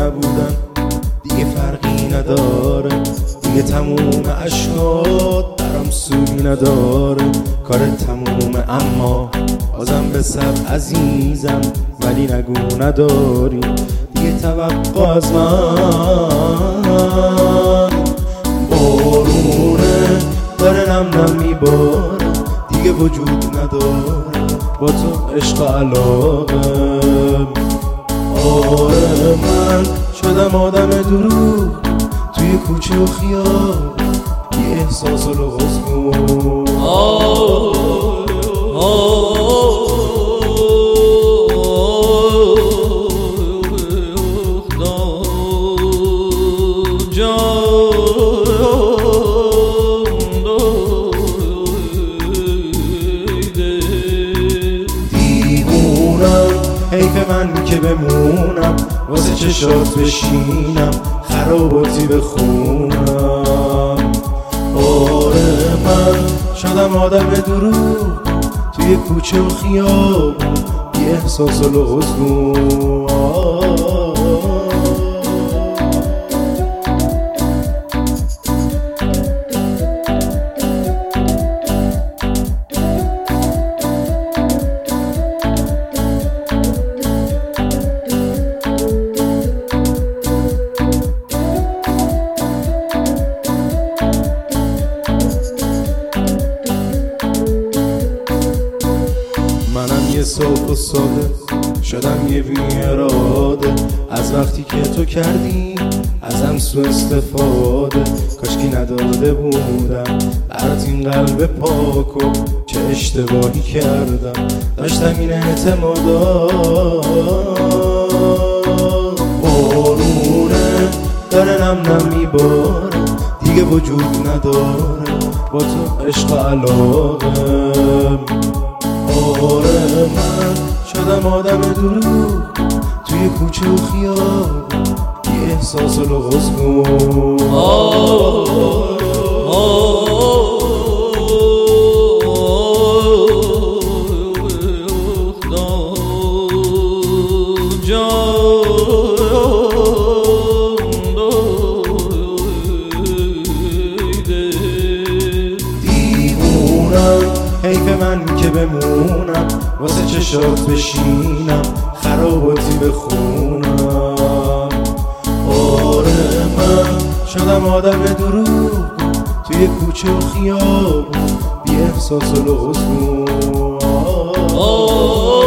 نبودن دیگه فرقی نداره، دیگه تموم عشقات برام سودی نداره. کارت تمومه اما بازم به سر عزیزم، ولی نگو نداری دیگه توقع از من. بارونه داره نم نم میباره، دیگه وجود نداره با تو عشق و علاقم. آره من شدم آدم دروغ توی کوچه و خیابون، یه احساس و لغز کن. حیف من که بمونم واسه چشات بشینم، خراباتی بخونم. آره من شدم آدم دروغ توی کوچه و خیابون، یه احساس و لغزگون. منم یه صبح و ساده شدم یه بی اراده، از وقتی که تو کردی ازم سوء استفاده. کاشکی نداده بودم برات این قلب پاکو، چه اشتباهی کردم داشتم این اعتمادا. بارونه داره نم نم میباره، دیگه وجود نداره با تو عشق و علاقم. آره من شدم آدم دروغ توی کوچه و خیابون، یه احساس و لغز کن. حیف من که بمونم واسه چشات بشینم، خراباتی بخونم. آره من شدم آدم دروغ توی کوچه و خیابون، بی احساس و لغز کن.